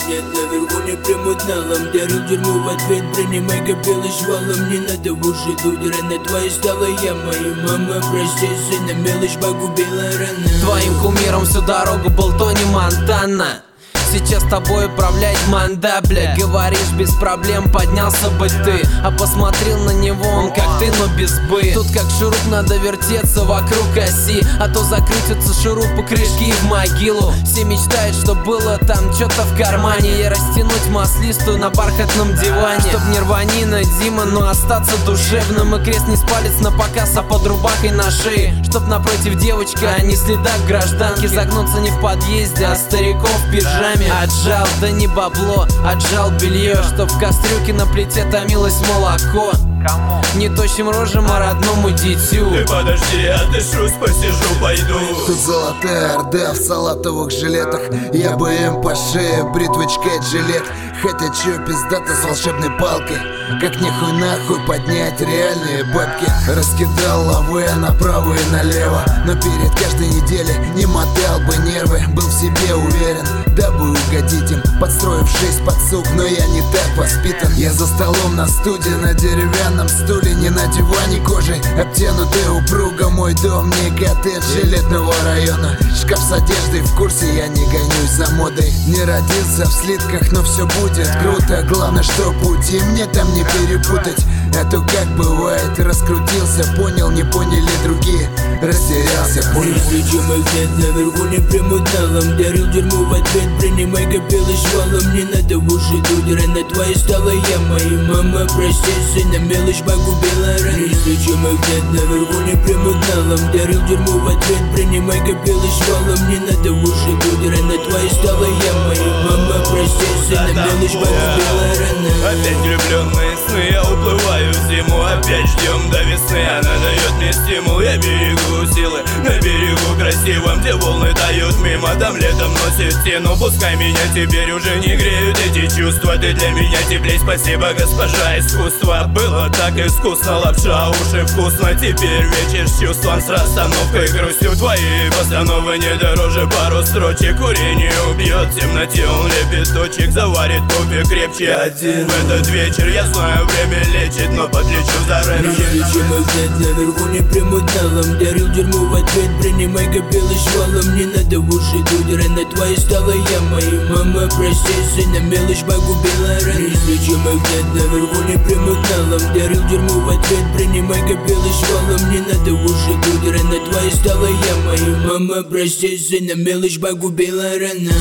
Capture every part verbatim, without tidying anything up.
взгляд наверху не примут налом. Дарил дерьму в ответ, принимай копилы швалом. Не надо уши дуть, рана твоя стала ямой. Мама, прости, сына, мелочь погубила рана. Твоим кумиром всю дорогу был Тони Монтана. Сейчас тобой управляет манда, бля. Говоришь, без проблем поднялся бы ты, а посмотрел на него он как ты, но без бы. Тут как шуруп надо вертеться вокруг оси, а то закрутятся шурупы крышки в могилу. Все мечтают, что было там что-то в кармане, и растянуть маслистую на бархатном диване. Чтоб не рванина, Дима, но остаться душевным, и крест не с палец на показ, а под рубахой на шее. Чтоб напротив девочка, а не следак гражданки, загнуться не в подъезде, а стариков в пижаме. Отжал, да не бабло, отжал белье, чтоб в кастрюльке на плите томилось молоко. Кому? Не тощим рожем, а родному дитю. Ты подожди, я дышусь, посижу, пойду. Тут золотая орда в салатовых жилетах. Я бы им по шее, бритвочкой жилет. Хотя чё пиздата с волшебной палкой, как нихуй нахуй поднять реальные бабки. Раскидал лавы направо и налево, но перед каждой неделей не мотал бы нервы. Был в себе уверен, дабы угодить им, подстроившись под сук, но я не так воспитан. Я за столом на студии, на деревянном стуле, не на диване кожей обтянутый упруго. Мой дом не коттедж элитного района. Шкаф с одеждой в курсе, я не гонюсь за модой. Не родился в слитках, но все будет круто. Главное, что пути мне там не перепутать. А то как бывает, раскрутился, понял, не поняли другие, растерялся, понял. Прежде чем их взгляд наверху не примут налом. Дарил дерьму в ответ, принимай копилы швалом. Не надо в уши дуть, рана твоя стала ямой. Мама, прости, сына, мелочь погубила рана. Прежде чем их взгляд наверху не примут налом. Дарил дерьму в ответ, принимай копилы швалом. Не надо в уши дуть, рана твоя стала ямой. Мама, прости, сына, мелочь погубила рана. Опять влюбленные сны, я уплываю в зиму. Опять ждем до весны, она дает мне стимул. Я берегу силы на берегу красивом, где волны тают мимо, там летом носит стену. Пускай меня теперь уже не греют эти чувства. Ты для меня теплей, спасибо, госпожа искусство. Было так искусно, лапша, уши вкусно. Теперь вечер с чувством, с расстановкой, грустью. Твои постановы не дороже пару строчек. Курение убьет, в темноте он лепесточек. Заварит кофе крепче один. В этот вечер, я знаю, время лечит, но подлечу заранее. Прежде чем их взгляд наверху не примут налом. Дарил дерьму в ответ, принимай копилы швалом. Не надо в уши дуть, рана твоя стала ямой. Мама, прости, сына, мелочь погубила рана. Прежде чем их взгляд наверху не примут налом. Дарил дерьму в ответ, принимай копилы швалом. Не надо в уши дуть, рана твоя стала ямой. Мама, прости, сына, мелочь погубила рана.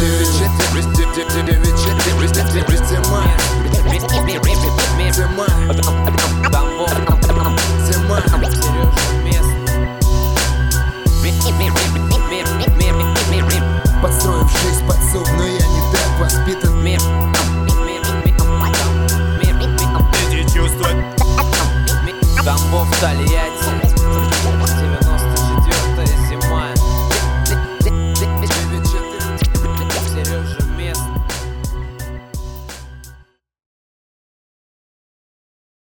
Зима.